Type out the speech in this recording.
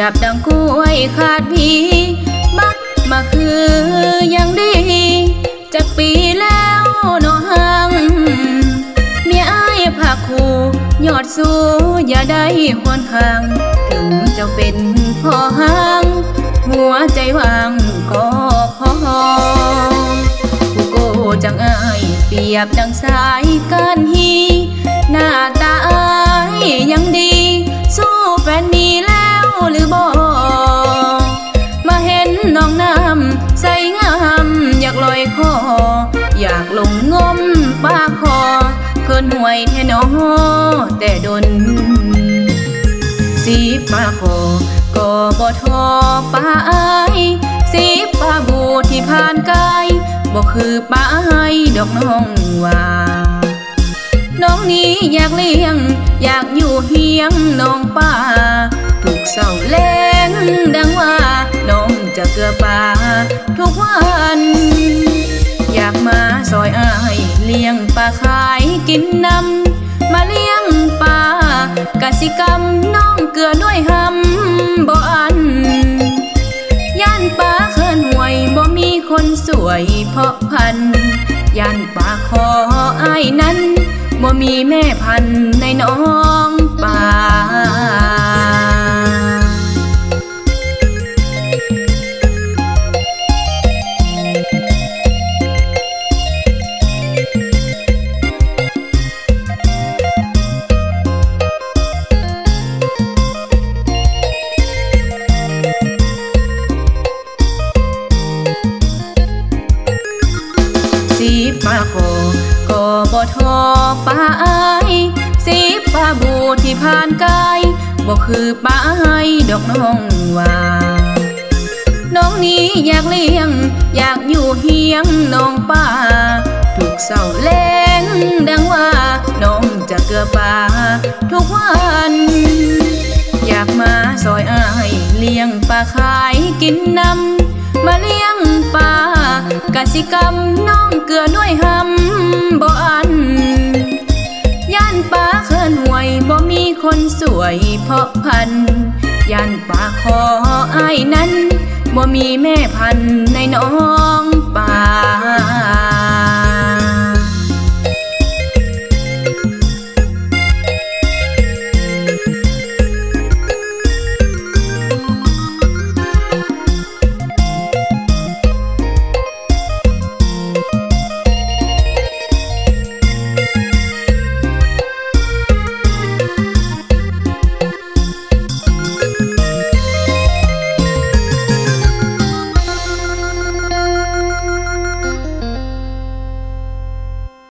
บดังกล้วยขาดพีบักมาคือยังดีจากปีแล้วเนาะหังเมียอ้ายภาคคู่ยอดสู้อย่าได้หวนห่างถึงเจ้าเป็นพ่อห้างหัวใจว่างก็พอผู้โกจังอายเปรียบดังสายการฮีหน้าตาอายยังดีสู้แฟนมีแล้วหรือบ่มาเห็นน้องน้ำใสงามอยากลอยคออยากลงงมปากคอเคินห่วยแท่นอแต่ดนสีปาคอก็บ่ทอป้าอายสีปาบูที่ผ่านกายบ่คือป้าให้ดอกน้องว่าน้องนี้อยากเลี้ยงอยากอยู่เฮียงน้องป้าทุกเศร้าแรงดังว่าน้องจะเกลือป่าทุกวันอยากมาซอยอายเลี้ยงปลาขายกินน้ำมาเลี้ยงปลากสิกรรมน้องเกลือด้วยหำบ่อันย่านปลาเขินห่วยบ่มีคนสวยเพาะพันย่านปลาคออายนั้นบ่มีแม่พันในน้องป่าสีปลาคอก็บ่ทอป้าอายสีปลาบูที่ผ่านกายบ่คือป้าให้ดอกน้องว่าน้องนี้อยากเลี้ยงอยากอยู่เฮียงน้องป้าทุกเศร้าแรงดังว่าน้องจะเกลือป่าทุกวันอยากมาซอยอายเลี้ยงปลาขายกินน้ำมาเลี้ยงปลากสิกรรมน้องเกลือด้วยหำบ่อันย่านปลาเขินห่วยบ่มีคนสวยเพาะพันย่านปลาคออายนั้นบ่มีแม่พันในน้อง